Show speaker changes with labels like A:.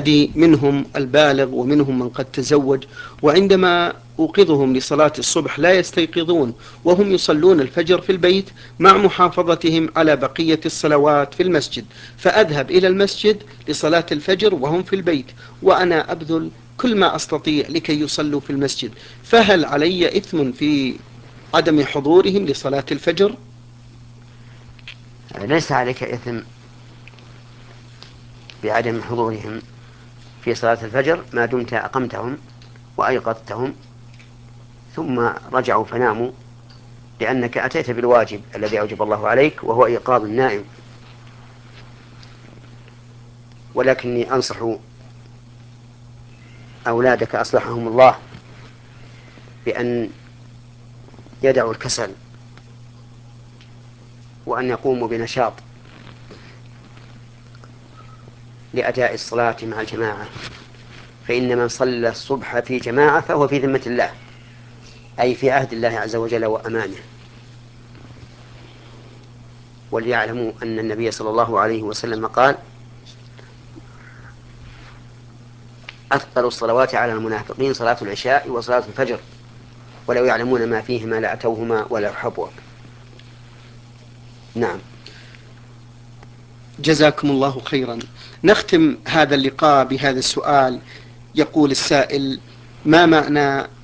A: أولادي منهم البالغ ومنهم من قد تزوج، وعندما أوقظهم لصلاة الصبح لا يستيقظون وهم يصلون الفجر في البيت مع محافظتهم على بقية الصلوات في المسجد، فأذهب إلى المسجد لصلاة الفجر وهم في البيت، وأنا أبذل كل ما أستطيع لكي يصلوا في المسجد، فهل علي إثم في عدم حضورهم لصلاة الفجر؟
B: ليس عليك إثم بعدم حضورهم في صلاة الفجر ما دمت أقمتهم وأيقظتهم ثم رجعوا فناموا، لأنك أتيت بالواجب الذي أوجب الله عليك وهو إيقاظ النائم. ولكني أنصح أولادك أصلحهم الله بأن يدعوا الكسل وأن يقوموا بنشاط لأداء الصلاة مع الجماعة، فإن من صلى الصبح في جماعة فهو في ذمة الله، أي في عهد الله عز وجل وأمانه. وليعلموا أن النبي صلى الله عليه وسلم قال: أثقل الصلوات على المنافقين صلاة العشاء وصلاة الفجر، ولو يعلمون ما فيهما لأتوهما ولو حبوا. نعم.
A: جزاكم الله خيرا. نختم هذا اللقاء بهذا السؤال. يقول السائل: ما معنى